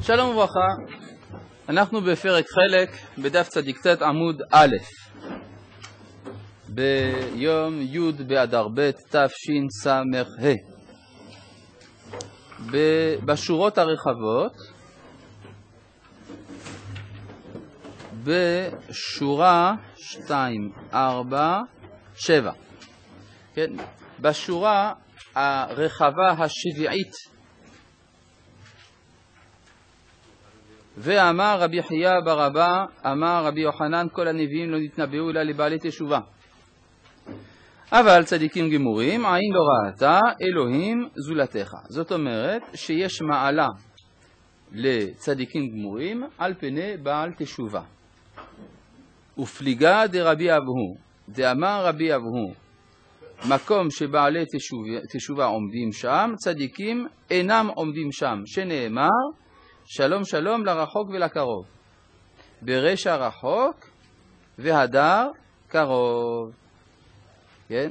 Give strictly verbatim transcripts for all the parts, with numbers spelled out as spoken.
שלום וברכה, אנחנו בפרק חלק בדף צדיק ט' עמוד א', ביום י' באדר ב' תשס"ה. בשורות הרחבות, בשורה שתיים, ארבע, שבע, כן? בשורה הרחבה השביעית, ואמר רבי חייא בר אבא, אמר רבי יוחנן, כל הנביאים לא נתנבאו אלא לבעלי תשובה. אבל צדיקים גמורים, עין לא ראתה, אלוהים זולתך. זאת אומרת שיש מעלה לצדיקים גמורים על פני בעל תשובה. ופליגה דרבי אבהו, דאמר רבי אבהו, מקום שבעלי תשובה, תשובה עומדים שם, צדיקים אינם עומדים שם, שנאמר, שלום שלום לרחוק ולקרוב, ברשע רחוק והדר קרוב. כן?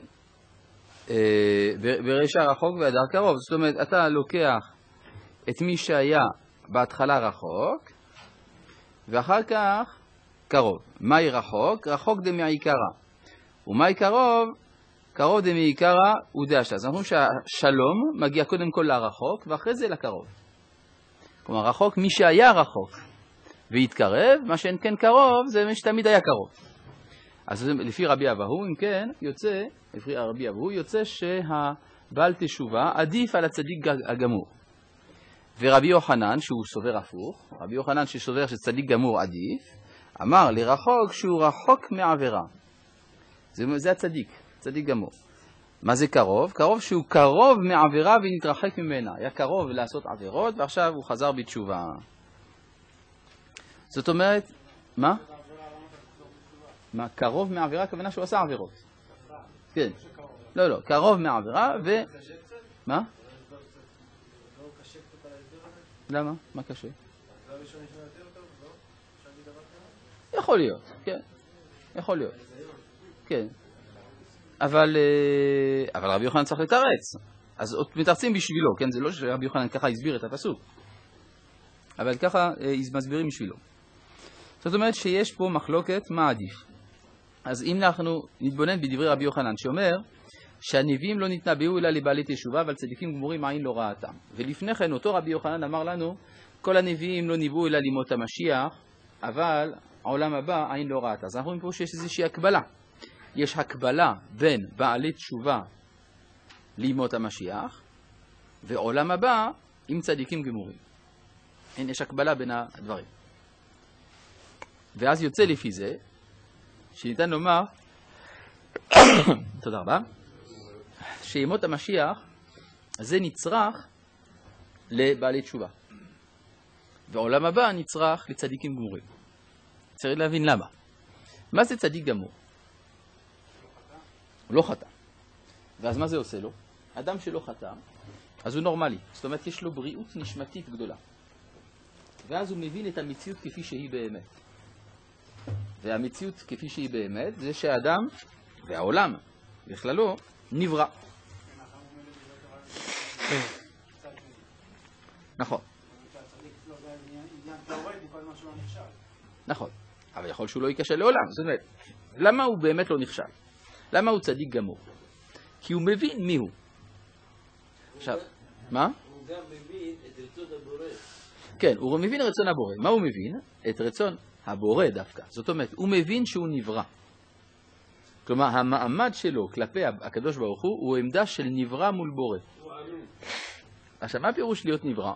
ברשע רחוק והדר קרוב. זאת אומרת, אתה לוקח את מי שהיה בהתחלה רחוק, ואחר כך קרוב. מהי רחוק? רחוק דמעיקרא. ומהי קרוב? קרוב דמעיקרא ודאשתא. אז אנחנו אומרים שהשלום מגיע קודם כל לרחוק, ואחרי זה לקרוב. כלומר, רחוק מי שהיה רחוק והתקרב, מה שאין כן קרוב, זה מי שתמיד היה קרוב. אז לפי רבי אבהו, אם כן, יוצא, לפי רבי אבהו, יוצא שהבעל תשובה עדיף על הצדיק הגמור. ורבי יוחנן, שהוא סובר הפוך, רבי יוחנן שסובר שצדיק גמור עדיף, אמר לרחוק שהוא רחוק מעבירה. זה, זה הצדיק, צדיק גמור. מה זה קרוב? קרוב שהוא קרוב מעבירה ונתרחק ממנה. היה קרוב לעשות עבירות, ועכשיו הוא חזר בתשובה. זאת אומרת, מה? מה, קרוב מעבירה, הכוונה שהוא עשה עבירות. כן. לא, לא, קרוב מעבירה ו... מה? למה? מה קשה? יכול להיות, כן. יכול להיות. כן. אבל, אבל רבי יוחנן צריך לתרץ. אז מתרצים בשבילו, כן? זה לא שרבי יוחנן ככה הסביר את הפסוק. אבל ככה מסבירים בשבילו. זאת אומרת שיש פה מחלוקת מה עדיף. אז אם אנחנו נתבונן בדברי רבי יוחנן שאומר שהנביאים לא נתנבאו אלא לבעלי תשובה, אבל צדיקים גמורים עין לא ראתם. ולפני כן אותו רבי יוחנן אמר לנו, כל הנביאים לא נבאו אלא לימות המשיח, אבל העולם הבא עין לא ראתה. אז אנחנו רואים פה שיש איזושהי הקבלה. יש הקבלה בין בעלי תשובה לימות המשיח, ועולם הבא עם צדיקים גמורים. אין, יש הקבלה בין הדברים. ואז יוצא לפי זה, שניתן לומר, תודה רבה, שימות המשיח, זה נצרך לבעלי תשובה. ועולם הבא נצרך לצדיקים גמורים. צריך להבין למה. מה זה צדיק גמור? הוא לא חטא. ואז מה זה עושה לו? אדם שלא חטא, אז הוא נורמלי. זאת אומרת, יש לו בריאות נשמתית גדולה. ואז הוא מבין את המציאות כפי שהיא באמת. והמציאות כפי שהיא באמת, זה שהאדם והעולם בכללו נברא. נכון. נכון. אבל יכול שהוא לא ייכשל לעולם. זאת אומרת, למה הוא באמת לא נכשל? למה הוא צדיק גמור? כי הוא מבין מי הוא. עכשיו, מה? הוא גם מבין את רצון הבורא. כן, הוא מבין רצון הבורא. מה הוא מבין? את רצון הבורא דווקא. זאת אומרת, הוא מבין שהוא נברא. כלומר, המעמד שלו כלפי הקדוש ברוך הוא, הוא עמדה של נברא מול בורא. עכשיו, מה הפירוש להיות נברא?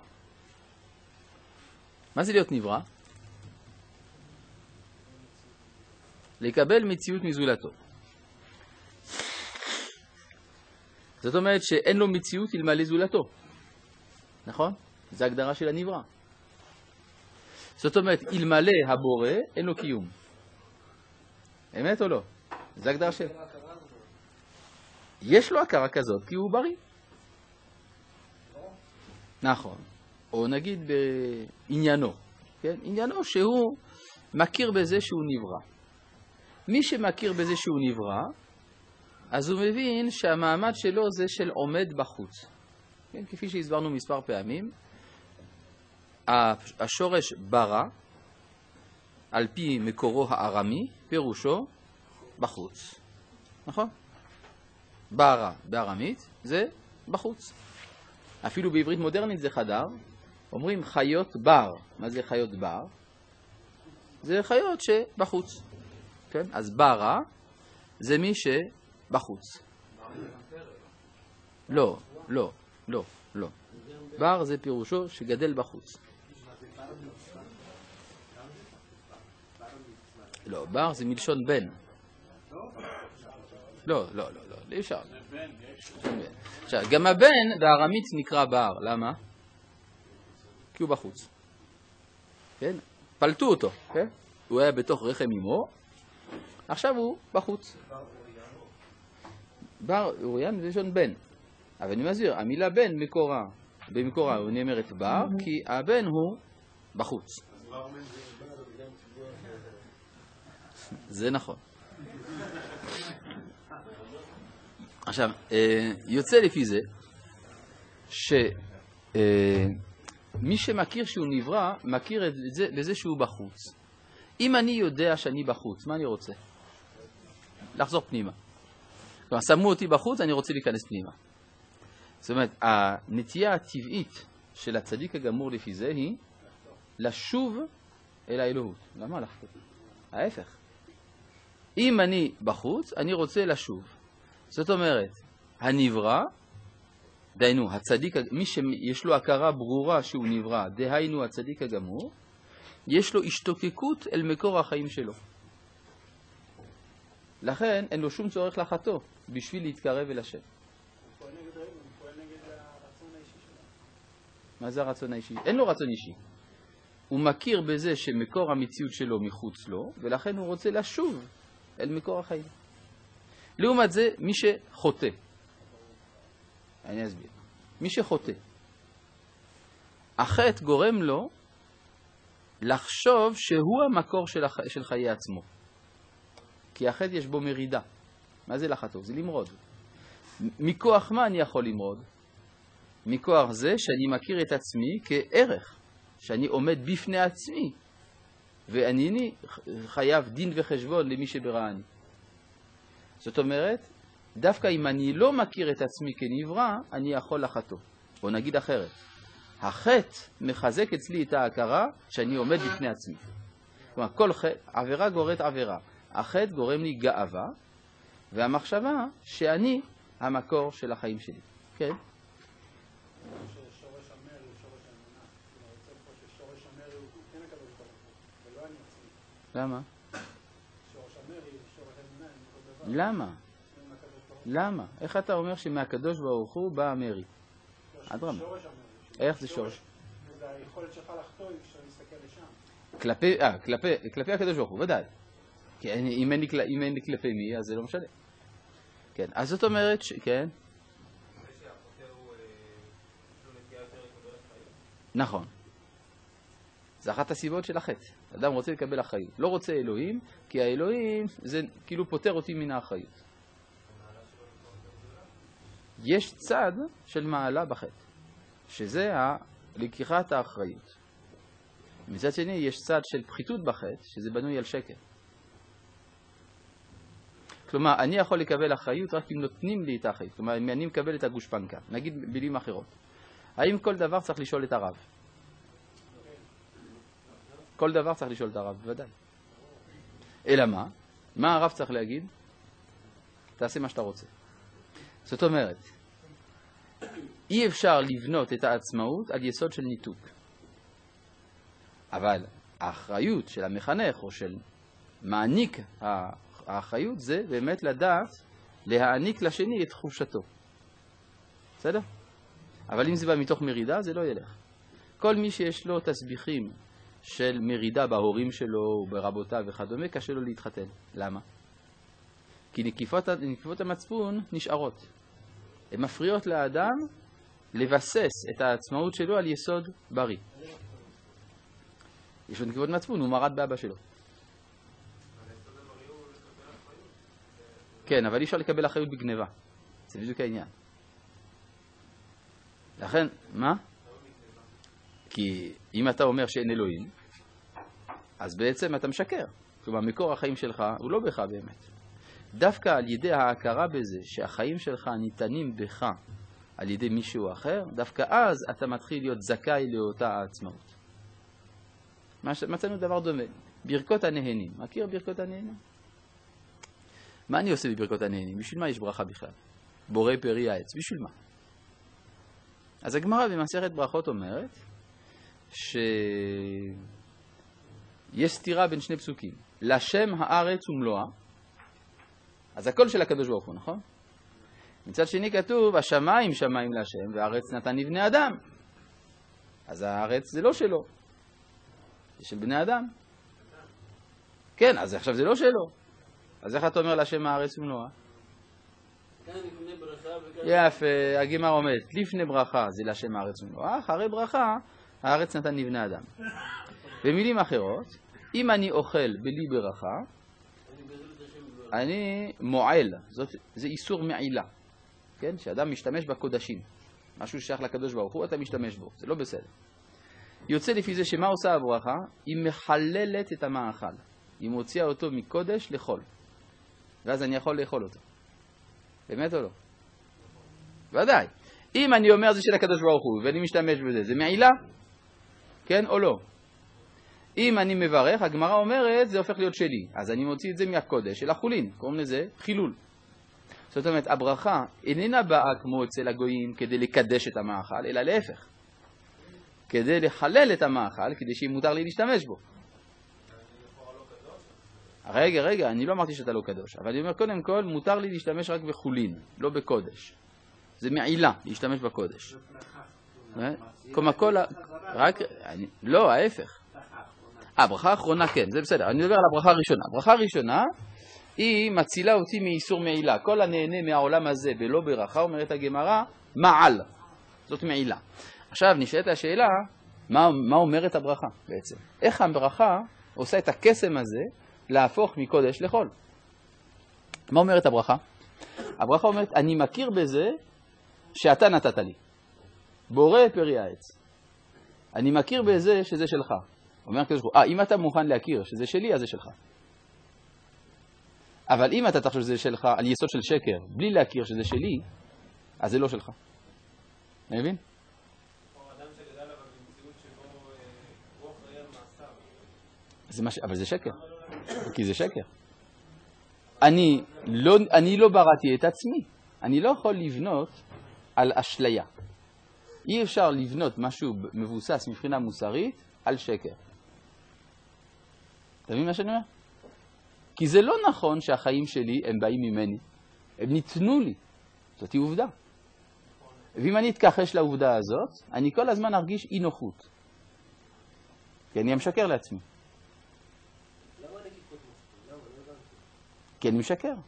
מה זה להיות נברא? לקבל מציאות מזולתו. זאת אומרת שאין לו מציאות אלמלא זולתו. נכון? זו הגדרה של הנברא. זאת אומרת, אלמלא הבורא, אין לו קיום. אמת או לא? זו הגדרה של... יש לו הכרה כזאת, כי הוא בריא. נכון. או נגיד בעניינו. כן? עניינו שהוא מכיר בזה שהוא נברא. מי שמכיר בזה שהוא נברא, אז הוא מבין שהמעמד שלו זה של עומד בחוץ. כן? כפי שהסברנו מספר פעמים, השורש ברא, על פי מקורו הארמי, פירושו בחוץ. נכון? ברא בארמית זה בחוץ. אפילו בעברית מודרנית זה חדר. אומרים חיות בר. מה זה חיות בר? זה חיות שבחוץ. כן? אז ברא זה מי שבחוץ. לא, לא, לא, לא. בר זה פירושו שגדל בחוץ. לא, בר זה מלשון בן. לא, לא, לא, לא, אי אפשר. עכשיו, גם הבן בארמית נקרא בר, למה? כי הוא בחוץ. כן? פלטו אותו, כן? הוא היה בתוך רחם אמו, עכשיו הוא בחוץ. בר, אוריין זה לשון בן. אבל אני מזהיר, המילה בן מקורה, במקורה הוא נאמרת בר, כי הבן הוא בחוץ. זה נכון. עכשיו, יוצא לפי זה, שמי שמכיר שהוא נברא, מכיר את זה בזה שהוא בחוץ. אם אני יודע שאני בחוץ, מה אני רוצה? לחזור פנימה. כלומר, שמו אותי בחוץ, אני רוצה להיכנס פנימה. זאת אומרת, הנטייה הטבעית של הצדיק הגמור לפי זה היא לשוב אל האלוהות. למה לחטוא? ההפך. אם אני בחוץ, אני רוצה לשוב. זאת אומרת, הנברא, דהיינו, הצדיק, מי שיש לו הכרה ברורה שהוא נברא, דהיינו הצדיק הגמור, יש לו השתוקקות אל מקור החיים שלו. לכן אין לו שום צורך לחטוא בשביל להתקרב אל השם. הוא פועל נגד רגע, הוא פועל נגד הרצון האישי שלו. מה זה הרצון האישי? אין לו רצון אישי. הוא מכיר בזה שמקור המציאות שלו מחוץ לו, ולכן הוא רוצה לשוב אל מקור החיים. לעומת זה, מי שחוטא. אני אסביר. מי שחוטא. החטא גורם לו לחשוב שהוא המקור של, הח... של חיי עצמו. כי החטא יש בו מרידה. מה זה לחטוא? זה למרוד. מכוח מה אני יכול למרוד? מכוח זה שאני מכיר את עצמי כערך. שאני עומד בפני עצמי. ואני חייב דין וחשבון למי שבראני. זאת אומרת, דווקא אם אני לא מכיר את עצמי כנברא, אני יכול לחטוא. או נגיד אחרת. החטא מחזק אצלי את ההכרה שאני עומד בפני עצמי. כלומר, כל חטא, עבירה גוררת עבירה. החטא גורם לי גאווה, והמחשבה שאני המקור של החיים שלי. כן? ששורש המרי הוא שורש האמונה. כלומר, יוצא פה ששורש המרי הוא כן הקדוש ברוך הוא, ולא אני עצמי. למה? שורש המרי הוא שורש האמונה, אין כל דבר. למה? למה? איך אתה אומר שמהקדוש ברוך הוא בא המרי? אדרמה. איך זה שורש? זה היכולת שלך לחטוא כשאתה מסתכל לשם. כלפי, אה, כלפי, כלפי הקדוש ברוך הוא, ודאי. כי אם אין לי, אם אין לי כלפי מי, אז זה לא משנה. כן, אז זאת אומרת ש... כן? נכון. זה אחת הסיבות של החטא. אדם רוצה לקבל אחריות. לא רוצה אלוהים, כי האלוהים זה כאילו פותר אותי מן האחריות. יש צד של מעלה בחטא, שזה לקיחת האחריות. מצד שני, יש צד של פחיתות בחטא, שזה בנוי על שקר. כלומר, אני יכול לקבל אחריות רק אם נותנים לי את האחריות. כלומר, אם אני מקבל את הגושפנקה. נגיד במילים אחרות. האם כל דבר צריך לשאול את הרב? כל דבר צריך לשאול את הרב, בוודאי. אלא מה? מה הרב צריך להגיד? תעשה מה שאתה רוצה. זאת אומרת, אי אפשר לבנות את העצמאות על יסוד של ניתוק. אבל האחריות של המחנך או של מעניק האחריות זה באמת לדעת להעניק לשני את תחושתו. בסדר? אבל אם זה בא מתוך מרידה, זה לא ילך. כל מי שיש לו תסביכים של מרידה בהורים שלו, ברבותיו וכדומה, קשה לו להתחתן. למה? כי נקיפות, נקיפות המצפון נשארות. הן מפריעות לאדם לבסס את העצמאות שלו על יסוד בריא. יש לו נקיפות מצפון, הוא מרד באבא שלו. כן, אבל אי אפשר לקבל אחריות בגניבה. זה בדיוק העניין. לכן, מה? כי אם אתה אומר שאין אלוהים, אז בעצם אתה משקר. כלומר, מקור החיים שלך הוא לא בך באמת. דווקא על ידי ההכרה בזה שהחיים שלך ניתנים בך על ידי מישהו אחר, דווקא אז אתה מתחיל להיות זכאי לאותה העצמאות. מצאנו דבר דומה. ברכות הנהנים. מכיר ברכות הנהנים? מה אני עושה בברכות הנהנים? בשביל מה יש ברכה בכלל? בורא פרי העץ. בשביל מה? אז הגמרא במסכת ברכות אומרת שיש סתירה בין שני פסוקים. לשם הארץ ומלואה. אז הכל של הקדוש ברוך הוא, נכון? מצד שני כתוב, השמיים שמיים להשם, והארץ נתן לבני אדם. אז הארץ זה לא שלו, זה של בני אדם. כן, אז עכשיו זה לא שלו. אז איך אתה אומר להשם הארץ ומלואה? יפה, הגמרא אומרת, לפני ברכה זה להשם הארץ ומלואה, אחרי ברכה הארץ נתן לבני אדם. במילים אחרות, אם אני אוכל בלי ברכה, אני מועל, זאת, זה איסור מעילה, כן? שאדם משתמש בקודשים, משהו ששייך לקדוש ברוך הוא, אתה משתמש בו, זה לא בסדר. יוצא לפי זה שמה עושה הברכה? היא מחללת את המאכל, היא מוציאה אותו מקודש לחול, ואז אני יכול לאכול אותו. באמת או לא? ודאי. אם אני אומר זה של הקדוש ברוך הוא ואני משתמש בזה, זה מעילה? כן או לא? אם אני מברך, הגמרא אומרת, זה הופך להיות שלי. אז אני מוציא את זה מהקודש, של החולין. קוראים לזה חילול. זאת אומרת, הברכה איננה באה כמו אצל הגויים כדי לקדש את המאכל, אלא להפך. כדי לחלל את המאכל, כדי שיהיה מותר לי להשתמש בו. רגע, רגע, אני לא אמרתי שאתה לא קדוש. אבל אני אומר, קודם כל, מותר לי להשתמש רק בחולין, לא בקודש. זה מעילה, להשתמש בקודש. כלומר, כל ה... רק... לא, ההפך. הברכה האחרונה, כן, זה בסדר. אני מדבר על הברכה הראשונה. הברכה הראשונה היא מצילה אותי מאיסור מעילה. כל הנהנה מהעולם הזה ולא ברכה, אומרת הגמרא, מעל. זאת מעילה. עכשיו נשאלת השאלה, מה, מה אומרת הברכה בעצם? איך הברכה עושה את הקסם הזה להפוך מקודש לחול? מה אומרת הברכה? הברכה אומרת, אני מכיר בזה שאתה נתת לי. בורא פרי העץ. אני מכיר בזה שזה שלך. אומר הקדוש ברוך הוא, אה, אם אתה מוכן להכיר שזה שלי, אז זה שלך. אבל אם אתה תחשוב שזה שלך על יסוד של שקר, בלי להכיר שזה שלי, אז זה לא שלך. אתה מבין? זה מש... אבל זה שקר. כי זה שקר. אני לא, אני לא בראתי את עצמי. אני לא יכול לבנות על אשליה. אי אפשר לבנות משהו מבוסס מבחינה מוסרית על שקר. אתה מבין מה שאני אומר? כי זה לא נכון שהחיים שלי הם באים ממני. הם ניתנו לי. זאת היא עובדה. ואם אני אתכחש לעובדה הזאת, אני כל הזמן ארגיש אי נוחות. כי אני משקר לעצמי. למה נקיפות מפתיע? למה? לא הבנתי. כי אני משקר. אבל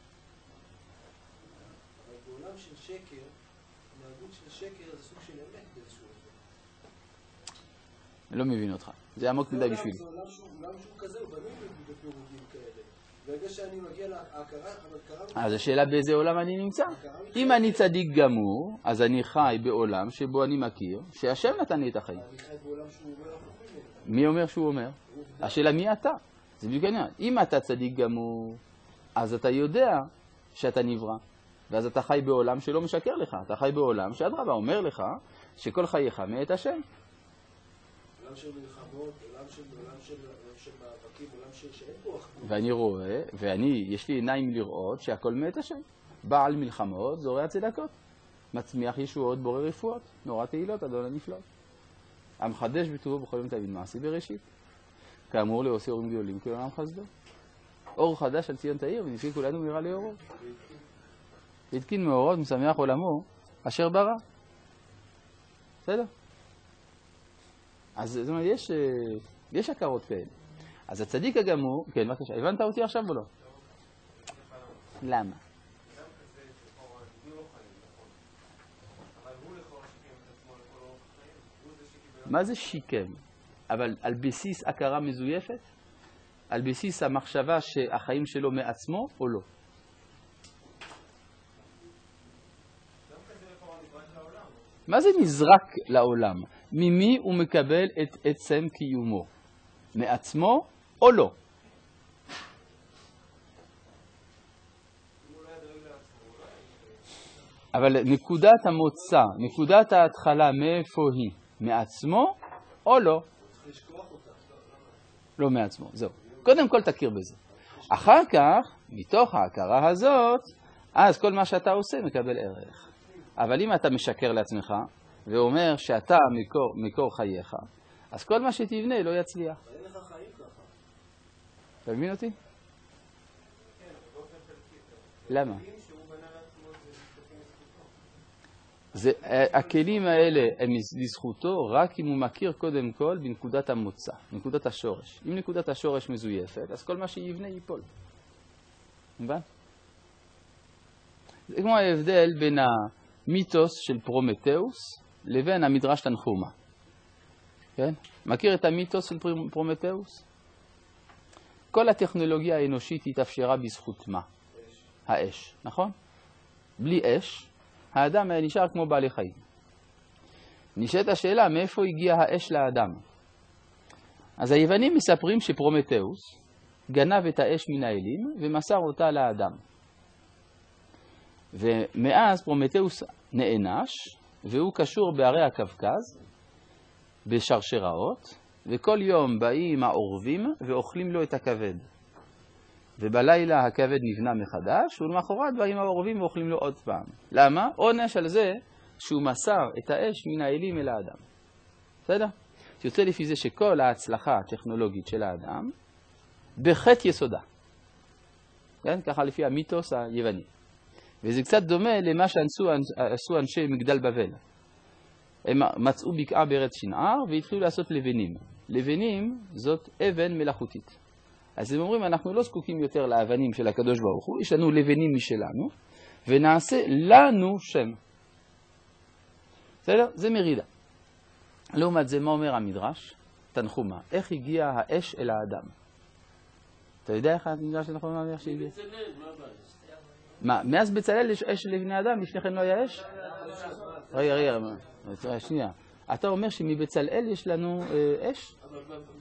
בעולם של שקר, התנהגות של שקר זה סוג של אמת באיזשהו אופן. אני לא מבין אותך. זה עמוק מדי בשבילי. זה עולם שהוא כזה, הוא בנוי בפירודים כאלה. ברגע שאני מגיע להכרה, הכרה... אז השאלה באיזה עולם אני נמצא. אם אני צדיק גמור, אז אני חי בעולם שבו אני מכיר שהשם נתן לי את החיים. אני חי בעולם שהוא אומר הפוכים. מי אומר שהוא אומר? השאלה מי אתה? זה בדיוק העניין. אם אתה צדיק גמור, אז אתה יודע שאתה נברא. ואז אתה חי בעולם שלא משקר לך. אתה חי בעולם שאדרבה אומר לך שכל חייך מאת השם. עולם של מלחמות, עולם של מאבקים, עולם של שאין פה אחדות. ואני רואה, ואני, יש לי עיניים לראות שהכל מאת השם. בעל מלחמות, זורע צדקות. מצמיח ישועות, בורא רפואות. נורא תהילות, אדון הנפלאות. המחדש בטובו בכל יום תבין מעשי בראשית. כאמור לעושי אורים גדולים כל עולם חסדו. אור חדש על ציון תאיר, ונפעיל כולנו מהרה לאורו. והתקין מאורות משמח עולמו אשר ברא. בסדר? אז זאת אומרת, יש, יש הכרות כאלה. אז הצדיק הגמור, כן, בבקשה, הבנת אותי עכשיו או לא? למה? מה זה שיקם? אבל על בסיס הכרה מזויפת? על בסיס המחשבה שהחיים שלו מעצמו או לא? מה זה נזרק לעולם? ממי הוא מקבל את עצם קיומו? מעצמו או לא? אבל נקודת המוצא, נקודת ההתחלה, מאיפה היא? מעצמו או לא? לא מעצמו, זהו. קודם כל תכיר בזה. אחר כך, מתוך ההכרה הזאת, אז כל מה שאתה עושה מקבל ערך. אבל אם אתה משקר לעצמך, ואומר שאתה מקור, מקור חייך, אז כל מה שתבנה לא יצליח. אין לך חיים ככה. אתה מבין אותי? למה? זה, הכלים האלה הם לזכותו רק אם הוא מכיר קודם כל בנקודת המוצא, בנקודת השורש. אם נקודת השורש מזויפת, אז כל מה שיבנה ייפול. מבין? זה כמו ההבדל בין המיתוס של פרומטאוס לבין המדרש תנחומה. כן? מכיר את המיתוס של פרומטאוס? כל הטכנולוגיה האנושית התאפשרה בזכות מה? האש, נכון? בלי אש, האדם היה נשאר כמו בעלי חיים. נשאלת השאלה, מאיפה הגיעה האש לאדם? אז היוונים מספרים שפרומטאוס גנב את האש מן האלים ומסר אותה לאדם. ומאז פרומטאוס נענש, והוא קשור בערי הקווקז, בשרשראות, וכל יום באים העורבים ואוכלים לו את הכבד. ובלילה הכבד נבנה מחדש, ולמחרת באים העורבים ואוכלים לו עוד פעם. למה? עונש על זה שהוא מסר את האש מן האלים אל האדם. בסדר? יוצא לפי זה שכל ההצלחה הטכנולוגית של האדם, בחטא יסודה. כן? ככה לפי המיתוס היווני. וזה קצת דומה למה שעשו אנשי מגדל בבל. הם מצאו בקעה בארץ שנער והתחילו לעשות לבנים. לבנים זאת אבן מלאכותית. אז הם אומרים, אנחנו לא זקוקים יותר לאבנים של הקדוש ברוך הוא, יש לנו לבנים משלנו, ונעשה לנו שם. בסדר? זה מרידה. לעומת זה, מה אומר המדרש? תנחומה. איך הגיעה האש אל האדם? אתה יודע איך המדרש של תנחומה אומר שהגיע? מה, מאז בצלאל יש אש לבני אדם, לפני כן לא היה אש? רגע, רגע, שנייה. אתה אומר שמבצלאל יש לנו אש? אבל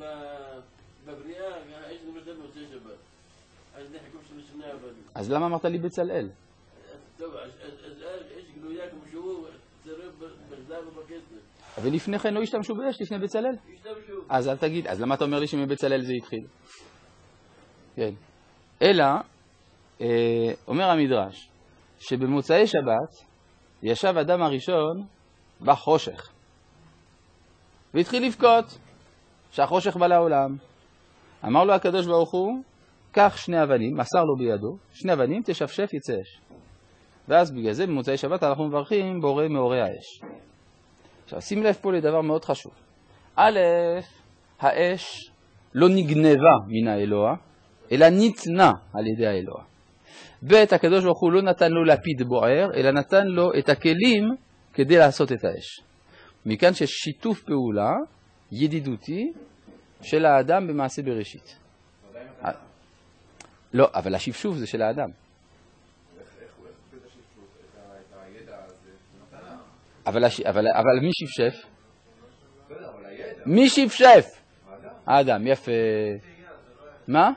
בבריאה האש נמשל מוצאי שבת. אז נחכו של שני אבנים. אז למה אמרת לי בצלאל? טוב, אז אש גלויה כמו שהוא צרב בזהב ובכסף. אבל לפני כן לא השתמשו באש, לפני בצלאל? השתמשו. אז אל תגיד, אז למה אתה אומר לי שמבצלאל זה התחיל? כן. אלא, אומר המדרש, שבמוצאי שבת ישב אדם הראשון בחושך. והתחיל לבכות שהחושך בא לעולם. אמר לו הקדוש ברוך הוא, קח שני אבנים, מסר לו בידו, שני אבנים, תשפשף יצא אש. ואז בגלל זה במוצאי שבת אנחנו מברכים בורא מאורי האש. עכשיו שים לב פה לדבר מאוד חשוב. א', האש לא נגנבה מן האלוה, אלא ניתנה על ידי האלוה. ב', הקדוש ברוך הוא לא נתן לו לפיד בוער, אלא נתן לו את הכלים כדי לעשות את האש. מכאן ששיתוף פעולה ידידותי של האדם במעשה בראשית. לא, אבל השפשוף זה של האדם. אבל מי שפשף? מי שפשף? האדם, יפה. מה?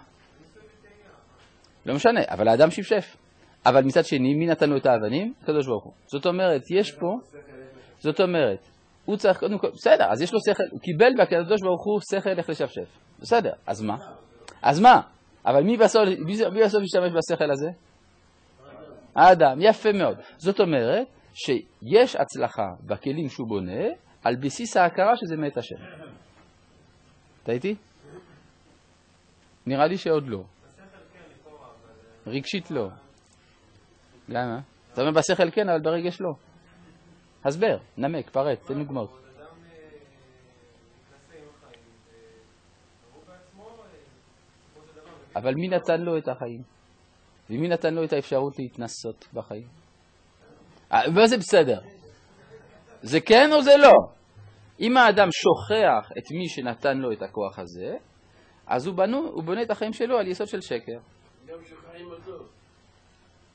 לא משנה, אבל האדם שפשף. אבל מצד שני, מי נתן לו את האבנים? הקדוש ברוך הוא. זאת אומרת, יש פה, זאת אומרת, הוא צריך קודם כל, בסדר, אז יש לו שכל, הוא קיבל בקדוש ברוך הוא שכל איך לשפשף. בסדר, אז מה? אז מה? אבל מי בסוף, מי בסוף ישתמש בשכל הזה? האדם, יפה מאוד. זאת אומרת, שיש הצלחה בכלים שהוא בונה, על בסיס ההכרה שזה מאת השם. אתה איתי? נראה לי שעוד לא. רגשית לא. למה? אתה אומר בשכל כן, אבל ברגש לא. הסבר, נמק, פרט, תן דוגמאות. אבל מי נתן לו את החיים? ומי נתן לו את האפשרות להתנסות בחיים? וזה בסדר. זה כן או זה לא? אם האדם שוכח את מי שנתן לו את הכוח הזה, אז הוא, בנו, הוא בונה את החיים שלו על יסוד של שקר. גם שוכחים אותו.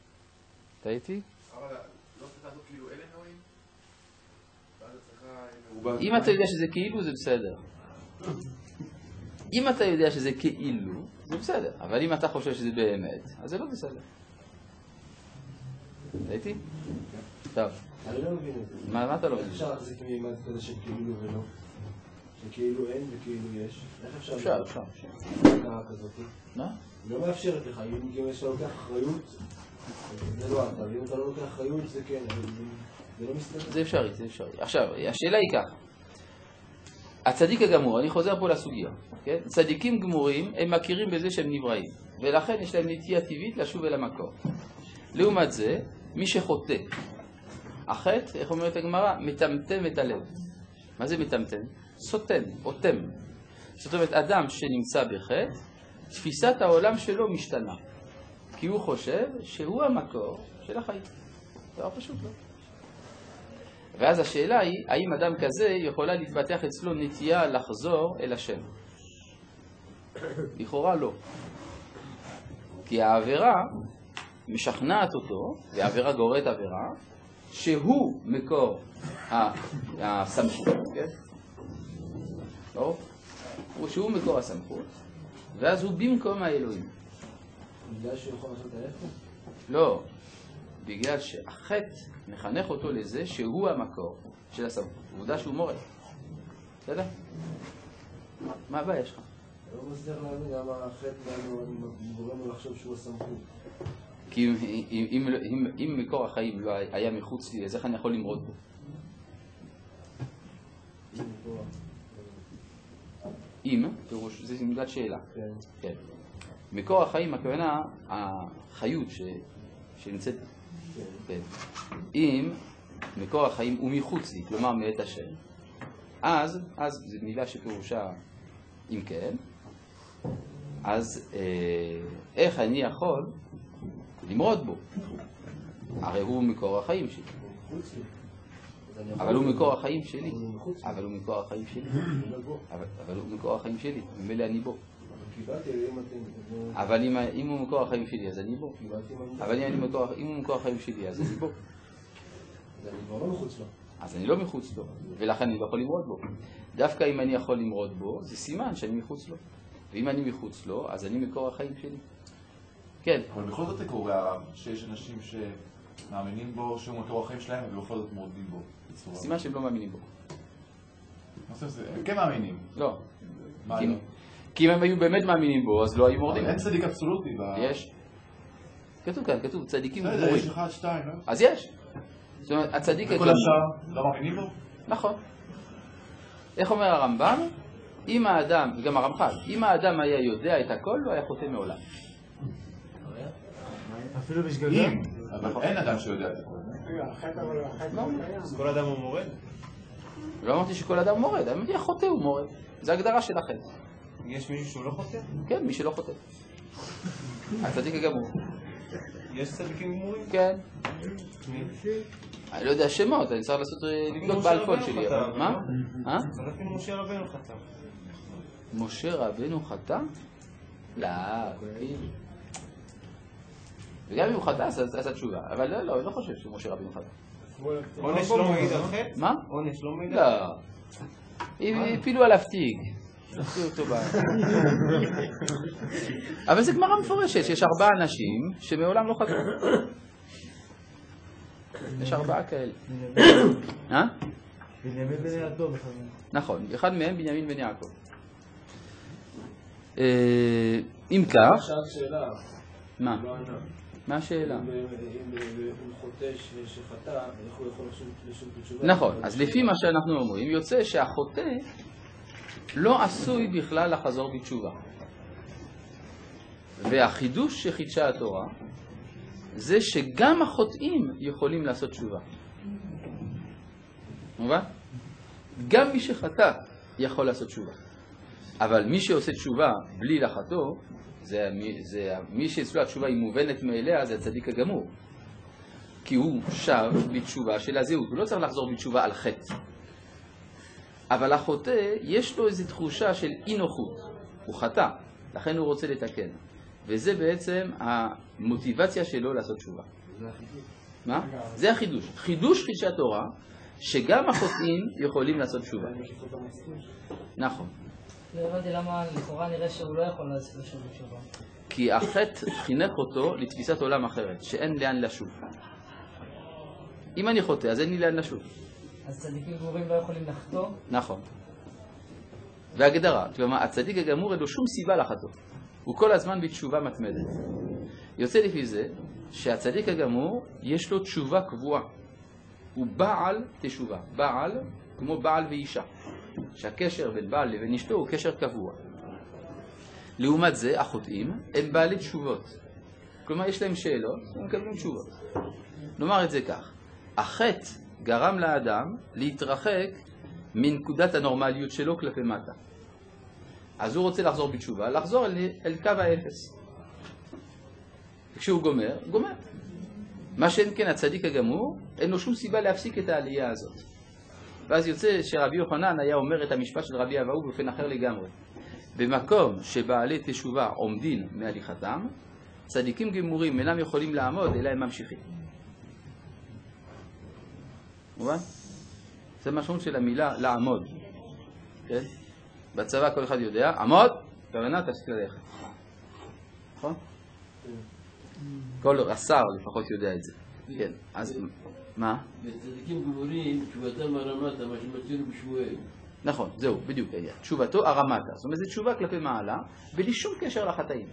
אתה איתי? אבל לא צריך לעשות כאילו אלה נועים? ואז צריכה... אם אתה יודע שזה כאילו, זה בסדר. אם אתה יודע שזה כאילו, זה בסדר. אבל אם אתה חושב שזה באמת, אז זה לא בסדר. ראיתי? טוב. אני לא מבין את זה. מה אתה לא מבין? איך אפשר להחזיק מימד כזה שכאילו ולא? שכאילו אין וכאילו יש? איך אפשר? אפשר, אפשר. דעה כזאת. מה? היא לא מאפשרת לך, אם יש לך לוקח אחריות, זה לא אתה, ואם אתה לא לוקח אחריות זה כן, זה לא מסתכל. זה אפשרי, זה אפשרי. עכשיו, השאלה היא ככה. הצדיק הגמור, אני חוזר פה לסוגיה, כן? צדיקים גמורים הם מכירים בזה שהם נבראים, ולכן יש להם נטייה טבעית לשוב אל המקור. לעומת זה, מי שחוטא, החטא, איך אומרת הגמרא? מטמטם את הלב. מה זה מטמטם? סותם, אוטם. זאת אומרת, אדם שנמצא בחטא, תפיסת העולם שלו משתנה. כי הוא חושב שהוא המקור של החיים. זה לא פשוט לא. ואז השאלה היא, האם אדם כזה יכולה להתפתח אצלו נטייה לחזור אל השם? לכאורה לא. כי העבירה משכנעת אותו, והעבירה גוררת עבירה, שהוא מקור הסמכות, כן? לא? שהוא מקור הסמכות, ואז הוא במקום האלוהים. בגלל שהוא יכול לעשות ההפך? לא, בגלל שהחטא מחנך אותו לזה שהוא המקור של הסמכות. עובדה שהוא מורה. בסדר? מה הבעיה שלך? אני לא מצליח להבין למה החטא גורם לו לחשוב שהוא הסמכות. כי אם, אם, אם, אם, אם מקור החיים לא היה מחוץ לי, אז איך אני יכול למרוד בו? אם, פירוש, זה מילת שאלה. כן. כן. מקור החיים, הכוונה, החיות ש, שנמצאת. כן. כן. אם מקור החיים הוא מחוץ לי, כלומר מאת השם, אז, אז זו מילה שפירושה אם כן, אז אה, איך אני יכול למרוד בו? הרי הוא מקור החיים שלי. מחוץ לי. אבל הוא מקור החיים שלי. אבל הוא מקור החיים שלי. אבל הוא מקור החיים שלי. ממילא אני בו. אבל אם הוא מקור החיים שלי, אז אני בו. אבל אם הוא מקור החיים שלי, אז אני בו. אז אני כבר לא מחוץ לו. אז אני לא מחוץ לו, ולכן אני לא יכול למרוד בו. דווקא אם אני יכול למרוד בו, זה סימן שאני מחוץ לו. ואם אני מחוץ לו, אז אני מקור החיים שלי. כן. אבל בכל זאת זה קורה שיש אנשים שמאמינים בו, שהוא מקור החיים שלהם, ובכל זאת מורדים בו. סימן שהם לא מאמינים בו. הם כן מאמינים. לא. מה כי- לא? כי אם הם היו באמת מאמינים בו, אז לא היו מורדים. אבל אין צדיק אבסולוטי. ב- יש. כתוב כאן, כתוב צדיקים בסדר, גמורים. יש אחד, שתיים, לא? אז יש. זאת אומרת, הצדיק וכל הגמור. השאר לא מאמינים בו? נכון. איך אומר הרמב"ם? אם האדם, וגם הרמח"ל, אם האדם היה יודע את הכל, לא היה חוטא מעולם. אפילו בשגגה? אם, אבל אין אדם שיודע את הכל. החטא אבל החטא לא. לא קיים. אז כל אדם הוא מורד? לא אמרתי שכל אדם מורד, אמרתי החוטא הוא מורד. זה הגדרה של החטא. יש מישהו שהוא לא חוטא? כן, מי שלא חוטא. הצדיק הגמור. יש צדיקים גמורים? כן. מי? אני לא יודע שמות, אני צריך לעשות, לבדוק משה באלפון רבנו שלי. חטא, אבל- אבל מה? לא. אה? אז אפילו משה רבנו חטא. משה רבנו חטא? לא, כאילו. וגם אם הוא חטא, אז עשה תשובה. אבל לא, לא, אני לא חושב שמשה רבנו חטא. עונש לא מעיד על חטא? מה? עונש לא מעיד על חטא? לא. הפילו עליו תיק. הפילו אותו ב... אבל זה גמרא מפורשת, שיש ארבעה אנשים שמעולם לא חטאו. יש ארבעה כאלה. אה? בנימין בן יעקב אחד. נכון, אחד מהם בנימין בן יעקב. אה, אם כך, שאלת שאלה, מה? לא ענה. מה השאלה? אם הוא חוטא שחטא, איך הוא יכול לשוב בתשובה? נכון, אז לפי מה שאנחנו אומרים, יוצא שהחוטא לא עשוי בכלל לחזור בתשובה. והחידוש שחידשה התורה זה שגם החוטאים יכולים לעשות תשובה. מובן? גם מי שחטא יכול לעשות תשובה. אבל מי שעושה תשובה בלי לחטוא, זה, זה, מי שאצלו התשובה היא מובנת מאליה, זה הצדיק הגמור. כי הוא שב בתשובה של הזהות, הוא לא צריך לחזור בתשובה על חטא. אבל החוטא, יש לו איזו תחושה של אי נוחות. הוא חטא, לכן הוא רוצה לתקן. וזה בעצם המוטיבציה שלו לעשות תשובה. זה החידוש. מה? זה החידוש. חידוש חידשת תורה, שגם החוטאים יכולים לעשות תשובה. נכון. לא הבנתי למה לכאורה נראה שהוא לא יכול לעשות לשוב בתשובה. כי החטא חינך אותו לתפיסת עולם אחרת, שאין לאן לשוב. אם אני חוטא, אז אין לי לאן לשוב. אז צדיקים גמורים לא יכולים לחטוא? נכון. והגדרה, כלומר, הצדיק הגמור אין לו שום סיבה לחטוא. הוא כל הזמן בתשובה מתמדת. יוצא לפי זה שהצדיק הגמור יש לו תשובה קבועה. הוא בעל תשובה. בעל כמו בעל ואישה. שהקשר בין בעל לבין אשתו הוא קשר קבוע. לעומת זה, החוטאים הם בעלי תשובות. כלומר, יש להם שאלות, הם מקבלים תשובות. נאמר את זה כך. החטא גרם לאדם להתרחק מנקודת הנורמליות שלו כלפי מטה. אז הוא רוצה לחזור בתשובה, לחזור אל, אל קו האפס. וכשהוא גומר, הוא גומר. מה שאין כן הצדיק הגמור, אין לו שום סיבה להפסיק את העלייה הזאת. ואז יוצא שרבי יוחנן היה אומר את המשפט של רבי אבאו באופן אחר לגמרי. במקום שבעלי תשובה עומדים מהליכתם, צדיקים גמורים אינם יכולים לעמוד, אלא הם ממשיכים. מובן? זה משמעות של המילה לעמוד. כן? בצבא כל אחד יודע, עמוד, כוונה תפסיק ללכת. נכון? כל השר לפחות יודע את זה. כן, אז מה? וצדיקים גמורים, תשובתם הרמתה, מה שמצאנו בשבועיהם. נכון, זהו, בדיוק העניין. תשובתו הרמתה. זאת אומרת, זו תשובה כלפי מעלה, בלי שום קשר לחטאים.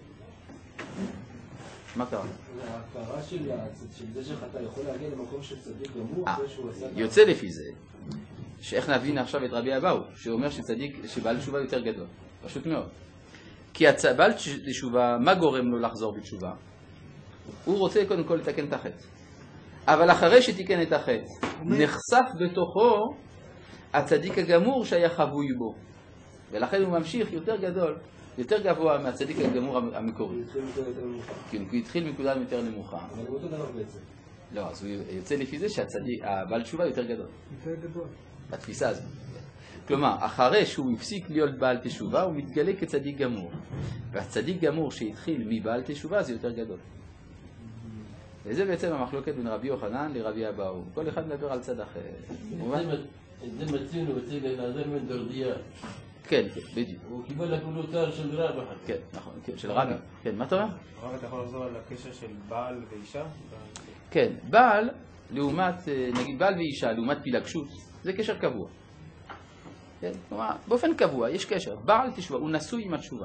מה קרה? ההכרה של זה שחטא יכול להגיע למקום של צדיק גמור, אחרי שהוא עשה... יוצא לפי זה, שאיך נבין עכשיו את רבי אבאו, שאומר שצדיק, שבעל תשובה יותר גדול. פשוט מאוד. כי בעל תשובה, מה גורם לו לחזור בתשובה? הוא רוצה קודם כל לתקן את החטא. אבל אחרי שתיקן את החטא, נחשף בתוכו הצדיק הגמור שהיה חבוי בו. ולכן הוא ממשיך יותר גדול, יותר גבוה מהצדיק הגמור המקורי. הוא התחיל יותר יותר נמוכה. כן, הוא התחיל מנקודה יותר נמוכה. אבל הוא אותו דבר בעצם. לא, אז הוא יוצא לפי זה שהבעל תשובה יותר גדול. יותר גדול. בתפיסה הזאת. כלומר, אחרי שהוא הפסיק להיות בעל תשובה, הוא מתגלה כצדיק גמור. והצדיק גמור שהתחיל מבעל תשובה זה יותר גדול. וזה בעצם המחלוקת בין רבי יוחנן לרבי אבאו. כל אחד מדבר על צד אחר. את זה מצינו אצל אלעזר בן דורדיה. כן, כן, בדיוק. הוא קיבל אפילו תואר של רב אחד. כן, נכון, כן, של רבי. כן, מה אתה אומר? הרב, אתה יכול לחזור על הקשר של בעל ואישה? כן, בעל, לעומת, נגיד בעל ואישה, לעומת פילגשות, זה קשר קבוע. כן, כלומר, באופן קבוע, יש קשר. בעל תשובה, הוא נשוי עם התשובה.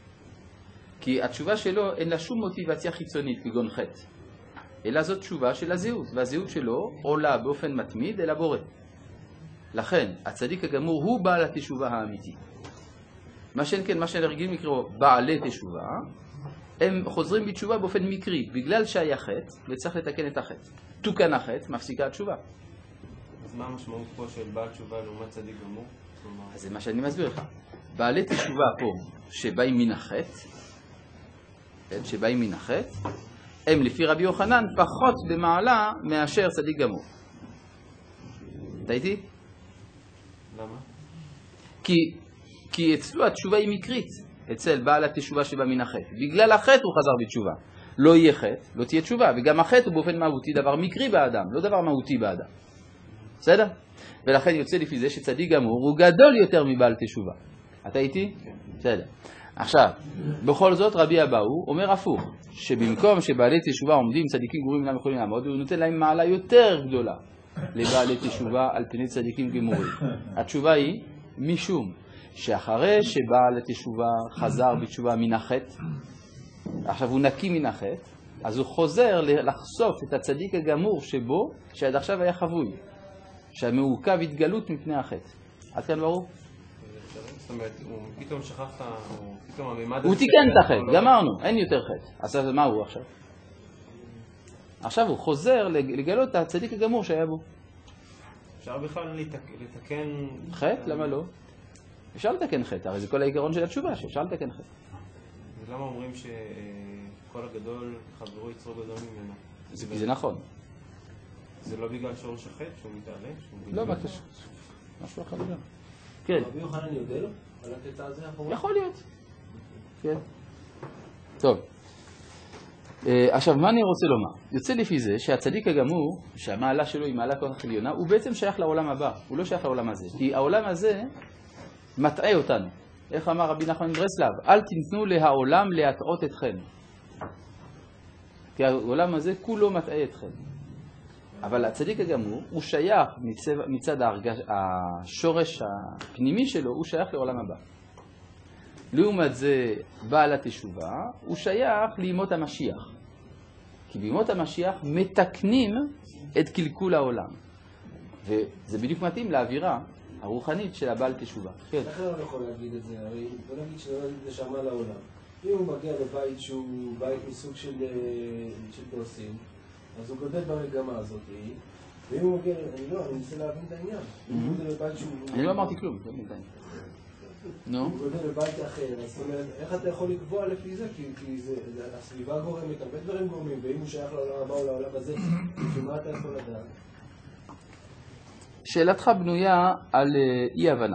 כי התשובה שלו אין לה שום מוטיבציה חיצונית, כגון חטא. אלא זאת תשובה של הזהות, והזהות שלו עולה באופן מתמיד אל הבורא. לכן, הצדיק הגמור הוא בעל התשובה האמיתי. מה שאין כן, מה שנרגילים לקרוא בעלי תשובה, הם חוזרים בתשובה באופן מקרי, בגלל שהיה חטא, וצריך לתקן את החטא. תוקן החטא, מפסיקה התשובה. אז מה המשמעות פה של בעל תשובה לעומת צדיק גמור? אז זה מה שאני מסביר לך. בעלי תשובה פה, שבאים מן החטא, שבאים מן החטא, הם לפי רבי יוחנן פחות במעלה מאשר צדיק גמור. אתה איתי? למה? כי, כי אצלו התשובה היא מקרית, אצל בעל התשובה שבא מן החטא. בגלל החטא הוא חזר בתשובה. לא יהיה חטא, לא תהיה תשובה. וגם החטא הוא באופן מהותי דבר מקרי באדם, לא דבר מהותי באדם. בסדר? ולכן יוצא לפי זה שצדיק גמור הוא גדול יותר מבעל תשובה. אתה איתי? כן. בסדר. עכשיו, בכל זאת רבי אבאו אומר הפוך, שבמקום שבעלי תשובה עומדים צדיקים גמורים אינם יכולים לעמוד, הוא נותן להם מעלה יותר גדולה לבעלי תשובה על פני צדיקים גמורים. התשובה היא משום שאחרי שבעל התשובה חזר בתשובה מן החטא, עכשיו הוא נקי מן החטא, אז הוא חוזר לחשוף את הצדיק הגמור שבו, שעד עכשיו היה חבוי, שהמעוכב התגלות מפני החטא. עד כאן ברור? זאת אומרת, הוא פתאום שכח, הוא פתאום הממד... הוא תיקן את החטא, גמרנו, אין יותר חטא. אז מה הוא עכשיו? עכשיו הוא חוזר לגלות את הצדיק הגמור שהיה בו. אפשר בכלל לתקן... חטא? למה לא? אפשר לתקן חטא, הרי זה כל העיקרון של התשובה, שאפשר לתקן חטא. למה אומרים שכל הגדול חברו יצרו גדול ממנו? זה נכון. זה לא בגלל שורש החטא שהוא מתעלה? לא, מה קשור? משהו אחר גם. כן. רבי יוחנן יודע לו? על הקטע הזה אחורה? יכול להיות. כן. טוב. עכשיו, מה אני רוצה לומר? יוצא לפי זה שהצדיק הגמור, שהמעלה שלו היא מעלה כל כך עליונה, הוא בעצם שייך לעולם הבא, הוא לא שייך לעולם הזה. כי העולם הזה מטעה אותנו. איך אמר רבי נחמן מברסלב? אל תיתנו להעולם להטעות אתכם. כי העולם הזה כולו מטעה אתכם. אבל הצדיק הגמור הוא שייך מצד, מצד ההרגש, השורש הפנימי שלו, הוא שייך לעולם הבא. לעומת זה, בעל התשובה, הוא שייך לימות המשיח. כי בימות המשיח מתקנים את קלקול העולם. וזה בדיוק מתאים לאווירה הרוחנית של הבעל תשובה. כן. איך לא יכול להגיד את זה? הרי בוא נגיד שלא להגיד נשמה לעולם. אם הוא מגיע לבית שהוא בית מסוג של, של דוסים, אז הוא גדל במגמה הזאת. ואם הוא מגיע, אני לא, אני מנסה להבין את העניין. אם הוא גדל בבית שהוא... אני לא אמרתי כלום, לא מבין. נו. הוא גודל לבית אחר, זאת אומרת, איך אתה יכול לקבוע לפי זה? כי הסביבה גורמת, הרבה דברים גורמים, ואם הוא שייך לעולם הבא או לעולם הזה, שמה אתה יכול לדעת? שאלתך בנויה על אי הבנה.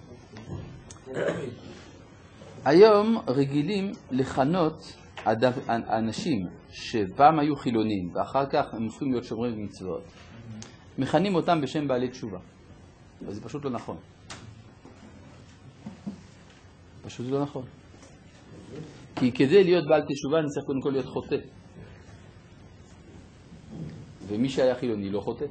היום רגילים לכנות אנשים שפעם היו חילונים ואחר כך הם הופכים להיות שומרי מצוות, מכנים אותם בשם בעלי תשובה. אבל זה פשוט לא נכון. פשוט לא נכון. כי כדי להיות בעל תשובה אני צריך קודם כל להיות חוטא. ומי שהיה חילוני לא חוטא.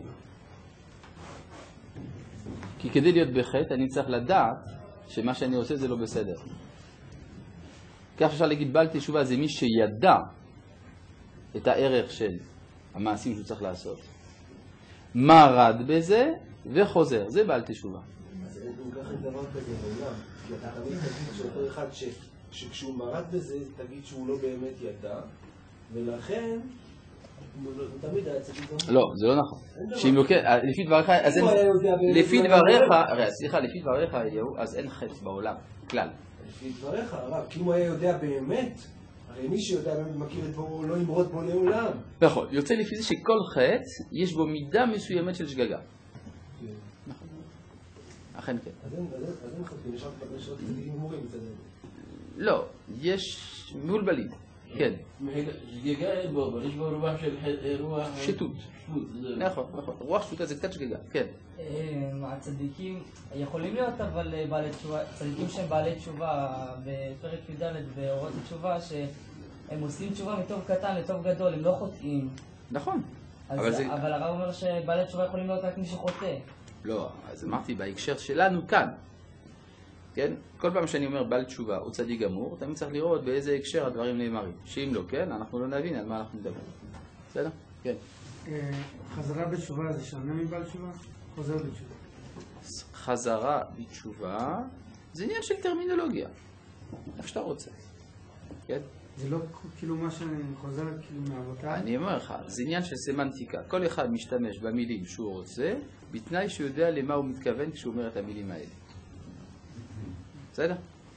כי כדי להיות בחטא אני צריך לדעת שמה שאני עושה זה לא בסדר. כך אפשר להגיד בעל תשובה זה מי שידע את הערך של המעשים שהוא צריך לעשות. מרד בזה וחוזר. זה בעל תשובה. אז הוא ככה דבר כזה בעולם. כי אתה תמיד תגיד שאותו אחד שכשהוא מרד בזה, תגיד שהוא לא באמת ידע, ולכן הוא תמיד היה צריך לגמור. לא, זה לא נכון. לפי דבריך, לפי דבריך, סליחה, לפי דבריך, אז אין חטא בעולם, כלל. לפי דבריך, הרב, כי אם הוא היה יודע באמת, הרי מי שיודע באמת מכיר את בו, לא ימרוד בו לעולם. נכון, יוצא לפי זה שכל חטא, יש בו מידה מסוימת של שגגה. נכון. אכן כן. אז אין חטאים, יש רק צדיקים גמורים מצד זה. לא, יש מבולבלים, כן. שגגה אין בו, אבל יש בו רוח של רוח... שטות. נכון, נכון. רוח שטותה זה קצת שגגה, כן. הצדיקים יכולים להיות אבל בעלי תשובה, צדיקים שהם בעלי תשובה בפרק י"ד באורות התשובה, שהם עושים תשובה מטוב קטן לטוב גדול, הם לא חוטאים. נכון. אבל הרב אומר שבעלי תשובה יכולים להיות רק מי שחוטא. לא, אז אמרתי בהקשר שלנו כאן. כן? כל פעם שאני אומר בעל תשובה או צדיק גמור, תמיד צריך לראות באיזה הקשר הדברים נאמרים. שאם לא כן, אנחנו לא נבין על מה אנחנו מדברים. בסדר? כן. חזרה בתשובה זה שונה מבעל תשובה? חוזר בתשובה. חזרה בתשובה זה עניין של טרמינולוגיה. איך שאתה רוצה. כן? זה לא כאילו מה שאני חוזר כאילו מאבותיו? אני אומר לך, זה עניין של סמנטיקה. כל אחד משתמש במילים שהוא רוצה, בתנאי שהוא יודע למה הוא מתכוון כשהוא אומר את המילים האלה. בסדר?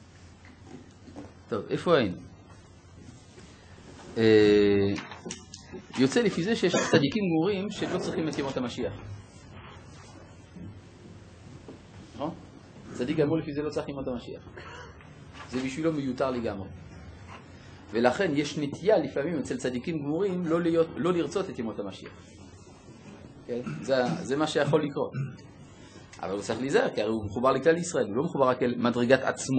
טוב, איפה היינו? יוצא לפי זה שיש צדיקים גמורים שלא צריכים את ימות המשיח. נכון? צדיק גמור לפי זה לא צריך ימות המשיח. זה בשבילו מיותר לגמרי. ולכן יש נטייה לפעמים אצל צדיקים גמורים לא, להיות, לא לרצות את ימות המשיח. כן? זה, זה מה שיכול לקרות. אבל הוא צריך להיזהר, כי הרי הוא מחובר לכלל ישראל, הוא לא מחובר רק אל מדרגת עצמו.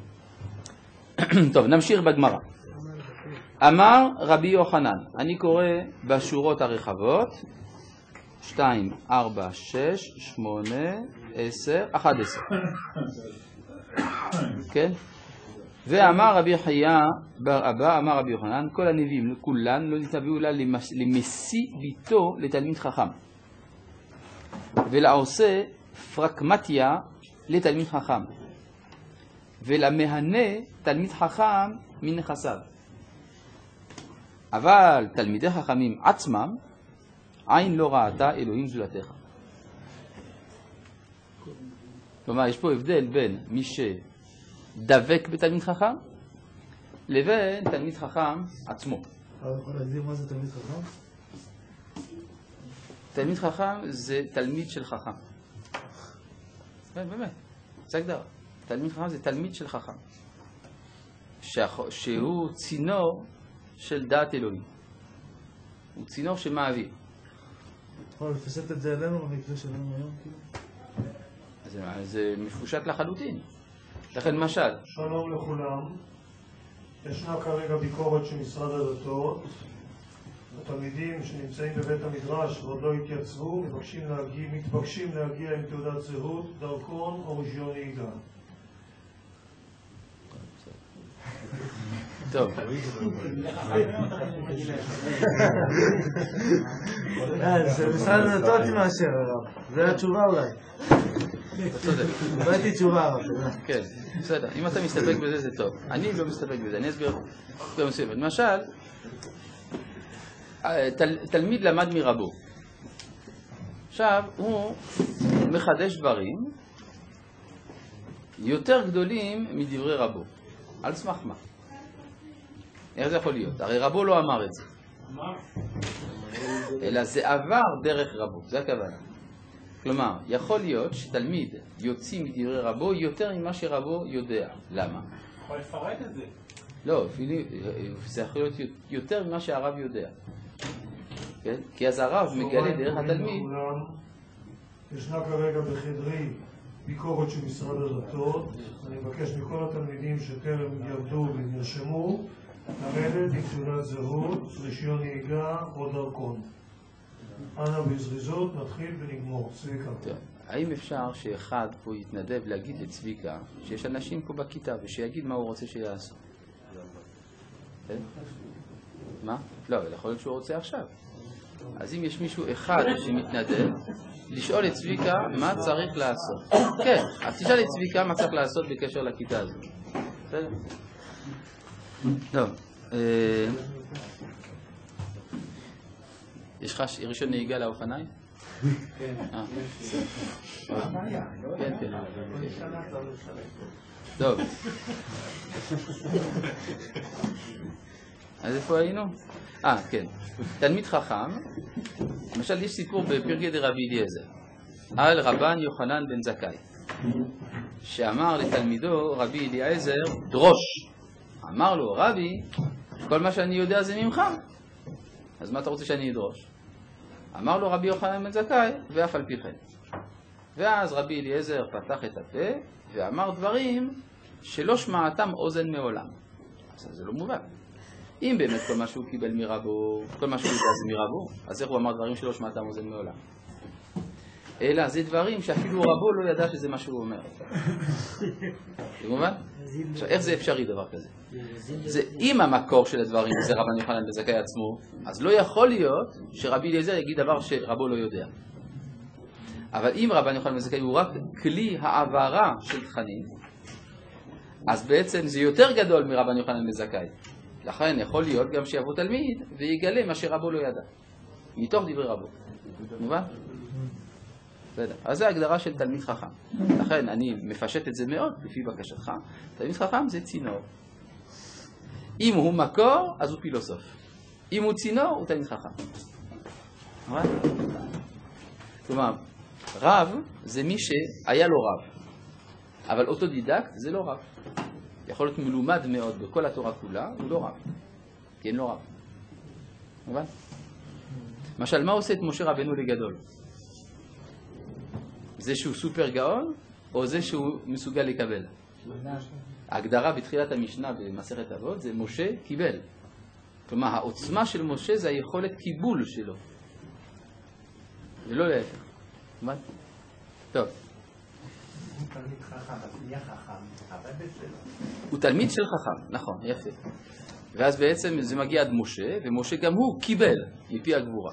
טוב, נמשיך בגמרא. אמר רבי יוחנן, אני קורא בשורות הרחבות, שתיים, ארבע, שש, שמונה, עשר, אחת עשר. כן? ואמר רבי חייא בר אבא, אמר רבי יוחנן, כל הנביאים, כולן לא נתנבאו לה למשיא ביתו לתלמיד חכם. ולעושה פרקמטיה לתלמיד חכם. ולמהנה תלמיד חכם מנכסיו. אבל תלמידי חכמים עצמם, עין לא ראתה אלוהים זולתך. כלומר, יש פה הבדל בין מי שדבק בתלמיד חכם, לבין תלמיד חכם עצמו. אתה יכול להגדיר מה זה תלמיד חכם? תלמיד חכם זה תלמיד של חכם. כן, באמת, זה הגדרה. תלמיד חכם זה תלמיד של חכם. שהוא צינור של דעת אלוהים. הוא צינור שמעביר. יכול לפשט את זה אלינו במקרה שלנו היום, כאילו? אז זה מפושט לחלוטין. לכן משל. שלום לכולם. ישנה כרגע ביקורת של משרד הדתות. התלמידים שנמצאים בבית המדרש ועוד לא התייצבו, מבקשים להגיע, מתבקשים להגיע עם תעודת זהות, דרכון או רישיון נהיגה. טוב. זה משרד הדתות מאשר, זה התשובה אולי. אתה צודק. באתי תשובה הרב. כן, בסדר. אם אתה מסתפק בזה זה טוב. אני לא מסתפק בזה, אני אסביר במסוימת. למשל, תלמיד למד מרבו. עכשיו הוא מחדש דברים יותר גדולים מדברי רבו. על סמך מה? איך זה יכול להיות? הרי רבו לא אמר את זה. אלא זה עבר דרך רבו, זה הכוונה. כלומר, יכול להיות שתלמיד יוציא מדברי רבו יותר ממה שרבו יודע. למה? יכול לפרט את זה. לא, זה יכול להיות יותר ממה שהרב יודע. כן? כי אז הרב מגלה דרך התלמיד. ישנה כרגע בחדרי ביקורת של משרד הדתות. אני מבקש מכל התלמידים שטרם ירדו ונרשמו לרדת עם תעודת זהות, רישיון נהיגה או דרכון. אנא בזריזות, נתחיל ונגמור. צביקה. האם אפשר שאחד פה יתנדב להגיד לצביקה שיש אנשים פה בכיתה ושיגיד מה הוא רוצה שיעשו? מה? לא, אבל יכול להיות שהוא רוצה עכשיו. אז אם יש מישהו אחד שמתנדב, לשאול את צביקה מה צריך לעשות. כן, אז תשאל את צביקה מה צריך לעשות בקשר לכיתה הזאת. בסדר? טוב. יש לך רישיון נהיגה לאופניים? כן. כן, כן. טוב. אז איפה היינו? אה, כן. תלמיד חכם, למשל יש סיפור בפרקי דרבי אליעזר, על רבן יוחנן בן זכאי, שאמר לתלמידו רבי אליעזר, דרוש. אמר לו, רבי, כל מה שאני יודע זה ממך, אז מה אתה רוצה שאני אדרוש? אמר לו רבי יוחנן בן זכאי, ואף על פי כן. ואז רבי אליעזר פתח את הפה, ואמר דברים שלא שמעתם אוזן מעולם. אז זה לא מובן. אם באמת כל מה שהוא קיבל מרבו, כל מה שהוא יודע זה מרבו, אז איך הוא אמר דברים שלא שמעתם אוזן מעולם? אלא זה דברים שאפילו רבו לא ידע שזה מה שהוא אומר. זה מובן? עכשיו, איך זה אפשרי דבר כזה? זה אם המקור של הדברים זה רבן יוחנן בן זכאי עצמו, אז לא יכול להיות שרבי אליעזר יגיד דבר שרבו לא יודע. אבל אם רבן יוחנן בן זכאי הוא רק כלי העברה של תכנים, אז בעצם זה יותר גדול מרבן יוחנן בן זכאי. לכן יכול להיות גם שיבוא תלמיד ויגלה מה שרבו לא ידע, מתוך דברי רבו. מובן? בסדר. אז זה ההגדרה של תלמיד חכם. לכן אני מפשט את זה מאוד לפי בקשתך. תלמיד חכם זה צינור. אם הוא מקור, אז הוא פילוסוף. אם הוא צינור, הוא תלמיד חכם. מובן? כלומר, רב זה מי שהיה לו רב, אבל אוטודידקט זה לא רב. יכול להיות מלומד מאוד בכל התורה כולה, הוא לא רב, כי אין לו רב. מובן? למשל, מה עושה את משה רבנו לגדול? זה שהוא סופר גאון, או זה שהוא מסוגל לקבל? ההגדרה בתחילת המשנה במסכת אבות זה משה קיבל. כלומר, העוצמה של משה זה היכולת קיבול שלו. ולא להפך. מובן? טוב. הוא תלמיד חכם, אז נהיה חכם, הרבא שלו. הוא תלמיד של חכם, נכון, יפה. ואז בעצם זה מגיע עד משה, ומשה גם הוא קיבל מפי הגבורה.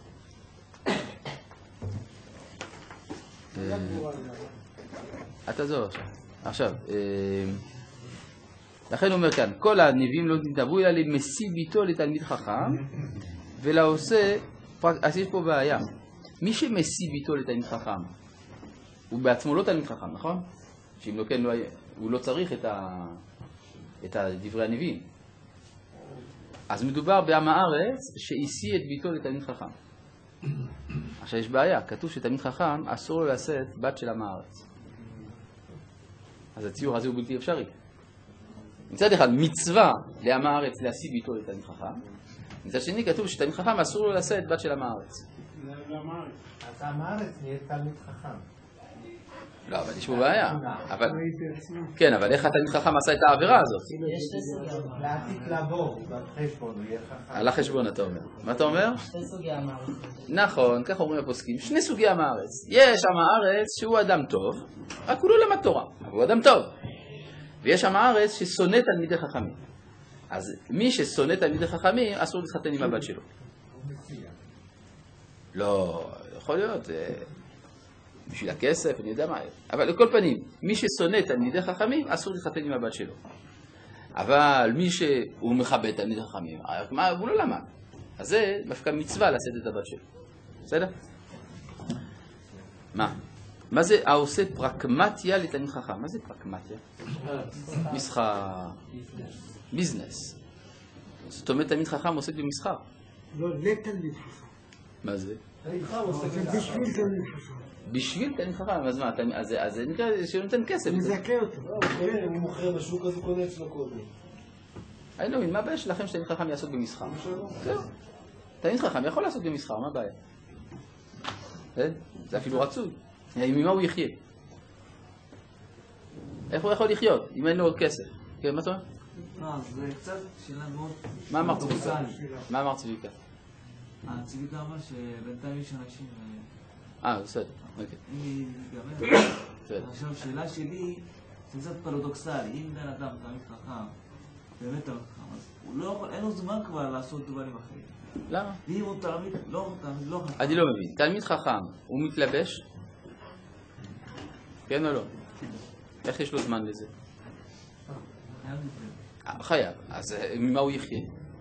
אתה זו עכשיו. עכשיו, לכן הוא אומר כאן, כל הנביאים לא נתנבאו אלא למשיא ביתו לתלמיד חכם, ולעושה, אז יש פה בעיה. מי שמשיא ביתו לתלמיד חכם, הוא בעצמו לא תלמיד חכם, נכון? שאם לא כן, לא, הוא לא צריך את, ה, את דברי הנביאים. אז מדובר בעם הארץ שהשיא את ביתו לתלמיד חכם. עכשיו יש בעיה, כתוב שתלמיד חכם אסור לו לשאת בת של עם הארץ. אז הציור הזה הוא בלתי אפשרי. מצד אחד מצווה לעם הארץ להשיא ביתו לתלמיד חכם, מצד שני כתוב שתלמיד חכם אסור לו לשאת בת של עם הארץ. אז עם הארץ נהיה תלמיד חכם. לא, אבל יש פה בעיה. כן, אבל איך התלמיד חכם עשה את העבירה הזאת? לעתיק לבוא, בחשבון, הוא יהיה חכם. על החשבון אתה אומר. מה אתה אומר? שני סוגי עם הארץ. נכון, כך אומרים הפוסקים. שני סוגי עם הארץ. יש עם הארץ שהוא אדם טוב, רק הוא לא למד תורה, אבל הוא אדם טוב. ויש עם הארץ ששונא תלמידי חכמים. אז מי ששונא תלמידי חכמים, אסור להתחתן עם הבת שלו. לא, יכול להיות, בשביל הכסף, אני יודע מה. אבל לכל פנים, מי ששונא תלמידי חכמים, אסור להתחתן עם הבת שלו. אבל מי שהוא מכבד תלמידי חכמים, מה, הוא לא למד. אז זה דווקא מצווה לשאת את הבת שלו. בסדר? מה? מה זה העושה פרקמטיה לתלמיד חכם? מה זה פרקמטיה? מסחר. ביזנס. זאת אומרת, תלמיד חכם עוסק במסחר. לא, לתלמיד חכם. מה זה? תלמיד חכם עוסק בשביל תלמיד חכם. בשביל תלמיד חכם, אז מה? אז זה נקרא שהוא נותן כסף. הוא מזכה אותו. אם הוא מוכר בשוק אז הוא קונה אצלו קודם. אני לא מבין, מה הבעיה שלכם שתלמיד חכם יעסוק במסחר? זהו. תלמיד חכם יכול לעסוק במסחר, מה הבעיה? זה אפילו רצוי. ממה הוא יחיה? איך הוא יכול לחיות אם אין לו עוד כסף? כן, מה אתה אומר? לא, זה קצת שאלה מאוד... מה אמר צביקה? מה אמר צביקה? צביקה אמר שבינתיים יש אנשים... אה, בסדר, אוקיי. אם נגמר... עכשיו, שאלה שלי, זה קצת פרדוקסלי. אם בן אדם תלמיד חכם, באמת תלמיד חכם, אז הוא לא יכול, אין לו זמן כבר לעשות דברים אחרים. למה? ואם הוא תלמיד, לא תלמיד, לא חכם. אני לא מבין. תלמיד חכם, הוא מתלבש? כן או לא? איך יש לו זמן לזה? חייב. אז ממה הוא יחיה?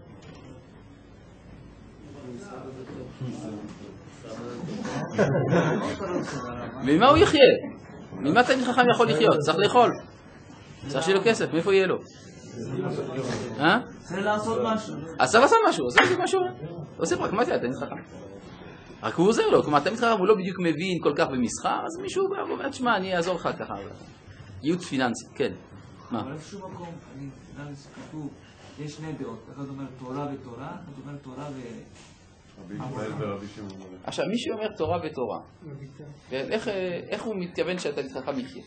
ממה הוא יחיה? ממה תלמיד חכם יכול לחיות? צריך לאכול. צריך שיהיה לו כסף, מאיפה יהיה לו? אה? צריך לעשות משהו. אז צריך לעשות משהו, עושה משהו. עושה פרקמטיה, תלמיד חכם. רק הוא עוזר לו, כלומר תלמיד חכם הוא לא בדיוק מבין כל כך במסחר, אז מישהו בא ואומר, תשמע, אני אעזור לך ככה. ייעוץ פיננסי, כן. מה? אבל איזשהו מקום, אני נראה לי שכתוב, יש שני דעות, אחד אומר תורה ותורה, אחד אומר תורה ו... עכשיו, מי שאומר תורה ותורה, איך הוא מתכוון שהתלמיד חכם יחיה?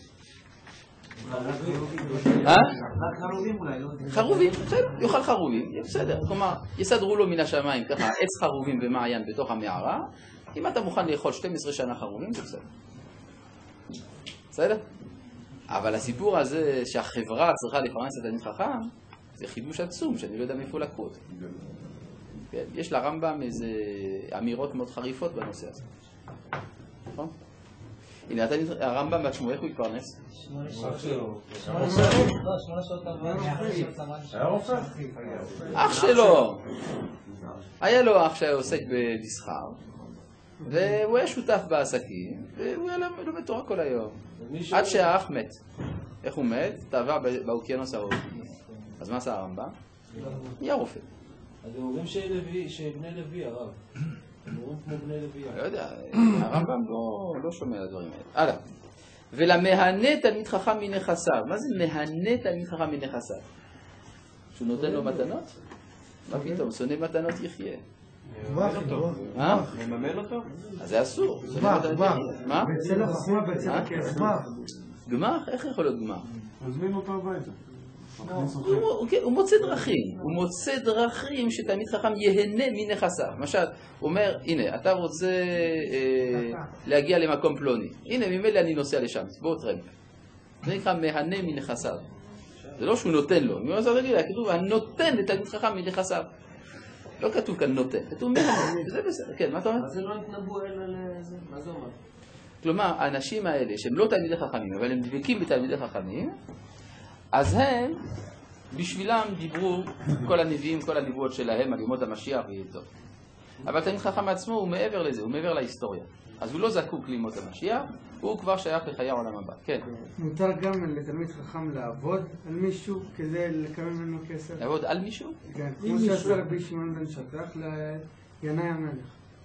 רק חרובים אולי, לא? חרובים, בסדר, יאכל חרובים, בסדר. כלומר, יסדרו לו מן השמיים ככה עץ חרובים ומעיין בתוך המערה, אם אתה מוכן לאכול שתים עשרה שנה חרובים, זה בסדר. בסדר? אבל הסיפור הזה שהחברה צריכה לפרנס את תלמיד חכם, זה חידוש עצום שאני לא יודע מאיפה לקחו אותו. יש לרמב"ם איזה אמירות מאוד חריפות בנושא הזה. נכון? הנה, הרמב"ם בעצמו, איך הוא יתפרנס? שמונה שעות. לא, שמונה שעות עבודה. אח שלו. היה לו אח שהיה עוסק במסחר, והוא היה שותף בעסקים, והוא היה לומד תורה כל היום. עד שהאח מת. איך הוא מת? טבע באוקיינוס ההודי. אז מה עשה הרמב"ם? נהיה רופא. אז הם אומרים שבני לוי, הרב. הם אומרים כמו בני לוי. לא יודע, הרמב"ם לא שומע על הדברים האלה. הלאה. ולמהנה תלמיד חכם מנכסיו. מה זה מהנה תלמיד חכם מנכסיו? שהוא נותן לו מתנות? מה פתאום? שונא מתנות יחיה. מה? מממן אותו? אז זה אסור. גמח, גמח. מה? בצל החוכמה, בצל הכסף. גמח. גמח? איך יכול להיות גמח? מזמין אותו הביתה. הוא מוצא דרכים, הוא מוצא דרכים שתלמיד חכם יהנה מנכסיו. למשל, הוא אומר, הנה, אתה רוצה להגיע למקום פלוני. הנה, ממילא אני נוסע לשם, בואו טרמפ. זה נקרא מהנה מנכסיו. זה לא שהוא נותן לו, הוא אומר, רגילה, כתוב, הנותן לתלמיד חכם מנכסיו. לא כתוב כאן נותן, כתוב מהנה, וזה בסדר. כן, מה אתה אומר? אז זה לא התנבאו אלא לזה, מה זה אומר? כלומר, האנשים האלה, שהם לא תלמידי חכמים, אבל הם דבקים בתלמידי חכמים, אז הם, בשבילם דיברו כל הנביאים, כל הנבואות שלהם על ימות המשיח ויצור. אבל תלמיד חכם מעצמו הוא מעבר לזה, הוא מעבר להיסטוריה. אז הוא לא זקוק לימות המשיח, הוא כבר שייך לחיי העולם הבא. כן. מותר גם לתלמיד חכם לעבוד על מישהו כדי לקבל ממנו כסף? לעבוד על מישהו? כן, כמו שעשה רבי שמעון בן שטח לינאי המלך.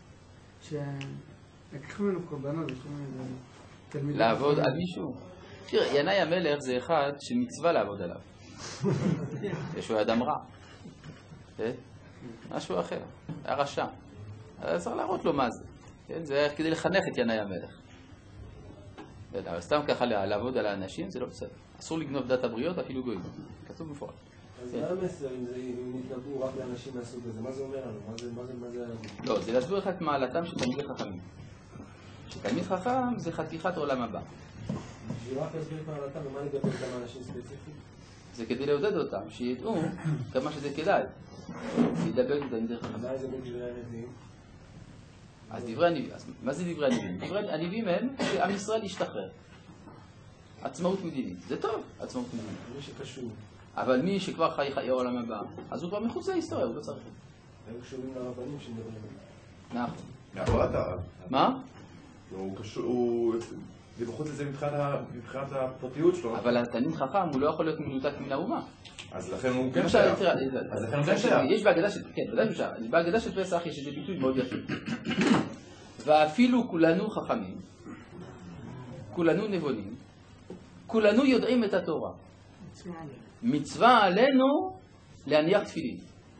שלקח ממנו קורבנות, לעבוד על מישהו? תראה, ינאי המלך זה אחד שמצווה לעבוד עליו. יש לו אדם רע. משהו אחר, היה רשע. היה צריך להראות לו מה זה. כן? זה היה כדי לחנך את ינאי המלך. אבל סתם ככה לעבוד על האנשים זה לא בסדר. אסור לגנוב דת הבריות, אפילו גויים. כתוב מפורט. אז מה המסר אם נתנבאו רק לאנשים מהסוג הזה? מה זה אומר לנו? מה זה... לא, זה להסביר לך את מעלתם של תלמידי חכמים. שתלמיד חכם זה חתיכת עולם הבא. בשביל רק להסביר את מעלתם, ומה לדבר כמה אנשים ספציפיים? זה כדי לעודד אותם, שידעו כמה שזה כדאי. להידבר עם תלמידי חכמים. מה זה בדברי הנביאים? אז דברי הנביאים, מה זה דברי הנביאים? דברי הנביאים הם שעם ישראל ישתחרר. עצמאות מדינית. זה טוב, עצמאות מדינית. מי שקשור. אבל מי שכבר חי חיי העולם הבא, אז הוא כבר מחוץ להיסטוריה, הוא לא צריך. הם קשורים לרבנים שמדברים. נכון. נכון, אתה... מה? הוא קשור... זה בחוץ לזה מבחינת הפרטיות שלו. אבל התלמיד חכם הוא לא יכול להיות מנותק מן האומה. אז לכן הוא כן שייך. אז לכן הוא כן שייך. יש בהגדה של... כן, ודאי אפשר. בהגדה של פסח יש איזה ביטוי מאוד יפה. ואפילו כולנו חכמים, כולנו נבונים, כולנו יודעים את התורה. מצווה עלינו להניח תפילין.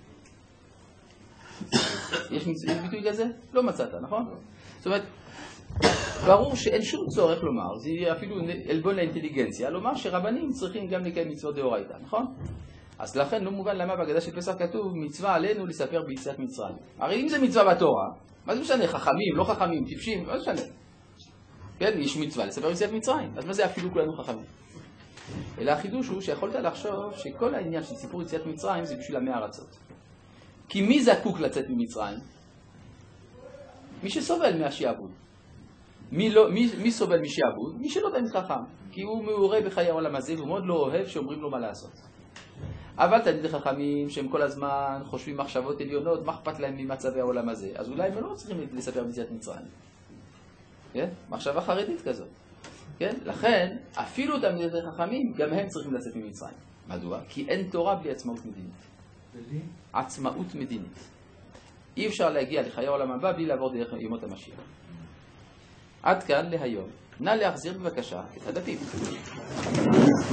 יש ביטוי כזה? לא מצאת, נכון? זאת אומרת, ברור שאין שום צורך לומר, זה יהיה אפילו עלבון לאינטליגנציה, לומר שרבנים צריכים גם לקיים מצוות דאורייתא, נכון? אז לכן לא מובן למה בהגדה של פסח כתוב מצווה עלינו לספר ביציאת מצרים. הרי אם זה מצווה בתורה, מה זה משנה? חכמים, לא חכמים, טיפשים, מה זה משנה? כן, יש מצווה לספר ביציאת מצרים, אז מה זה אפילו כולנו חכמים? אלא החידוש הוא שיכולת לחשוב שכל העניין של סיפור יציאת מצרים זה בשביל עמי ארצות. כי מי זקוק לצאת ממצרים? מי שסובל מהשעבוד. מי, לא, מי, מי סובל משעבוד? מי שלא תלמיד חכם. כי הוא מעורה בחיי העולם הזה והוא מאוד לא אוהב שאומרים לו מה לעשות. אבל תלמידי חכמים שהם כל הזמן חושבים מחשבות עליונות, מה אכפת להם ממצבי העולם הזה? אז אולי הם לא צריכים לספר ביציאת מצרים. כן? מחשבה חרדית כזאת. כן? לכן, אפילו תלמידי חכמים, גם הם צריכים לצאת ממצרים. מדוע? כי אין תורה בלי עצמאות מדינית. בלי? עצמאות מדינית. אי אפשר להגיע לחיי העולם הבא בלי לעבור דרך ימות המשיח. עד כאן להיום. נא להחזיר בבקשה את הדפים.